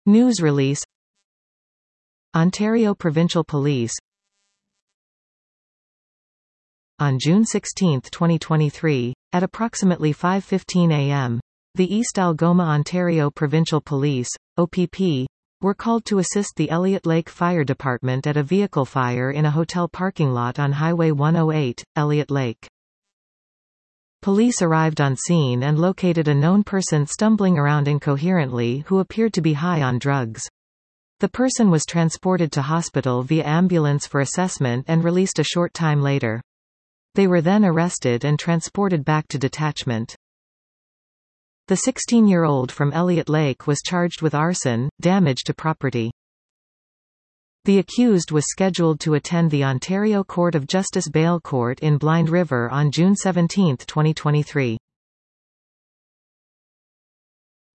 News release. Ontario Provincial Police. On June 16, 2023, at approximately 5:15 a.m., the East Algoma Ontario Provincial Police, OPP, were called to assist the Elliott Lake Fire Department at a vehicle fire in a hotel parking lot on Highway 108, Elliott Lake. Police arrived on scene and located a known person stumbling around incoherently who appeared to be high on drugs. The person was transported to hospital via ambulance for assessment and released a short time later. They were then arrested and transported back to detachment. The 16-year-old from Elliott Lake was charged with arson, damage to property. The accused was scheduled to attend the Ontario Court of Justice Bail Court in Blind River on June 17, 2023.